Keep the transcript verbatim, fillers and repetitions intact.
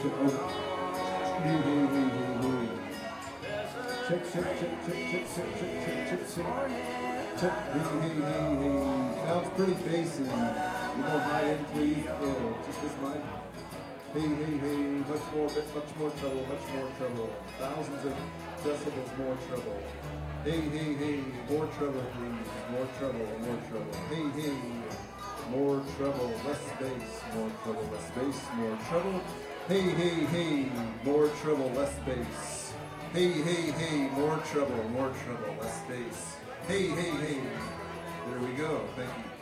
check. Oh. Hey, hey, hey, hey, hey. Check, check, check, check, check, check, check, check, check, check. Check. Hey, hey, hey, hey. Sounds pretty bassy. You know, high end, please. Oh, just this mic. Hey, hey, hey. Much more, much more trouble, much more trouble. Thousands of decibels more trouble. Hey, hey, hey. More trouble, please. More trouble, more trouble. Hey, hey. More trouble, less bass. More trouble, less bass. More trouble. Hey, hey, hey, more trouble, less bass. Hey, hey, hey, more trouble, more trouble, less bass. Hey, hey, hey. There we go. Thank you.